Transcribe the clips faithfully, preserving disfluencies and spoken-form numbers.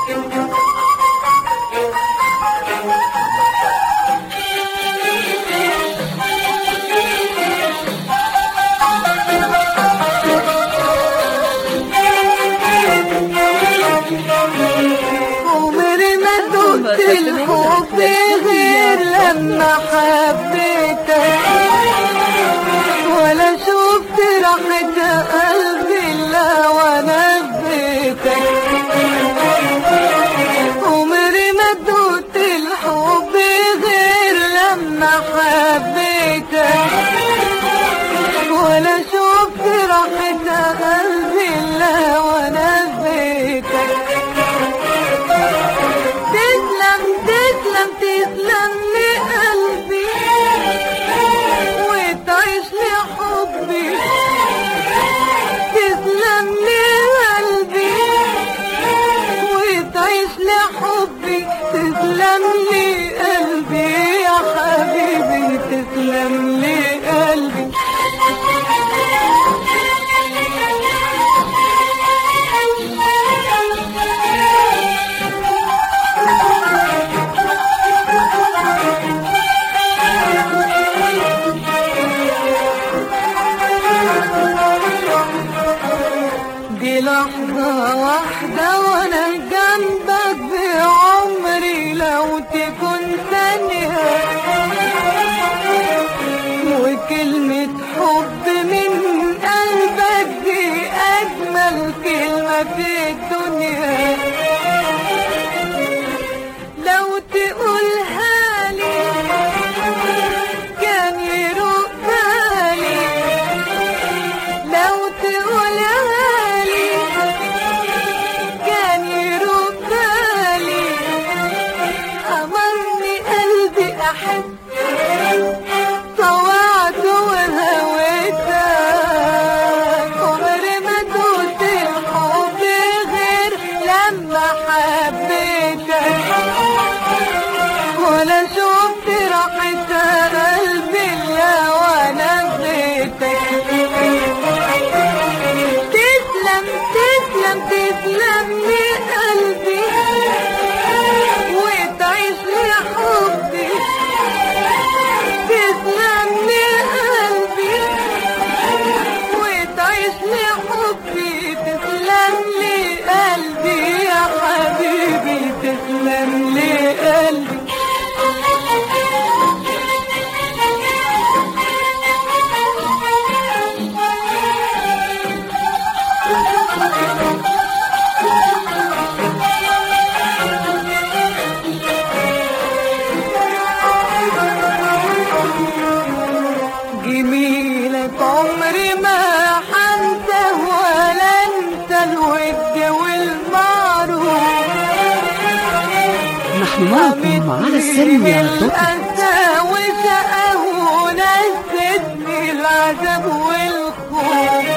الحب غير لما حبيتك، ولا شفت راحة قلبي إلا وانا بيتك. عمري ما دوقت الحب غير لما حبيتك، ولا شفت راحة قلبي إلا وانا بيتك. تسلم تسلم لقلبي وتعيش لحبي، تسلم لقلبي وتعيش لحبي، تسلم لقلبي يا حبيبي، تسلم لقلبي. دي لحظة واحدة وانا جنبك بعمري، لو تكون ثانية وكلمة حب من قلبك دي أجمل كلمة في الدنيا. لو تقولها لي كان يروق بالي، لو تقولها لي كان يروق بالي. أمرني قلبي أحب، طوعت وهويتك. عمري ما دوقت الحب غير لما حبيتك، ولا شفت راحة قلبي إلا وانا بيتك. تسلم تسلم تسلم لقلبي وتعيش لحبي، تسلم لقلبي وتعيش لحبي، تسلم لقلبي يا حبيبي، تسلم لقلبي. جميلك عمري ما حنسى ولا انسى الود والمعروف. نحن معكم على السريع دوت الأسى وشقاه ونسيتني العذاب والخوف.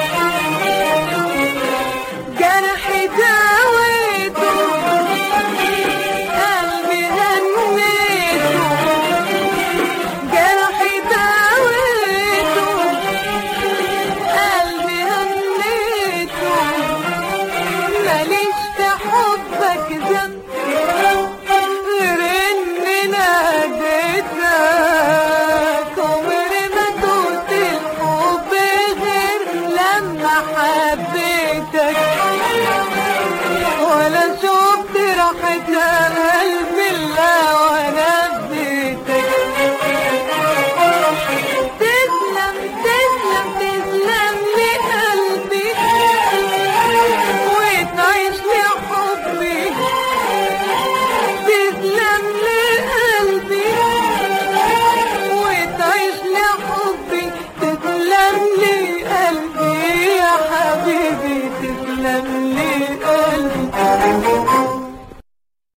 جرحي داويته قلبي هنيته، جرحي داويته قلبي هنيته. ماليش في حبك ذنب غير اني ناديتك. عمري ما دوقت الحب غير لما حبيتك، ولا شفت راحة قلبي إلا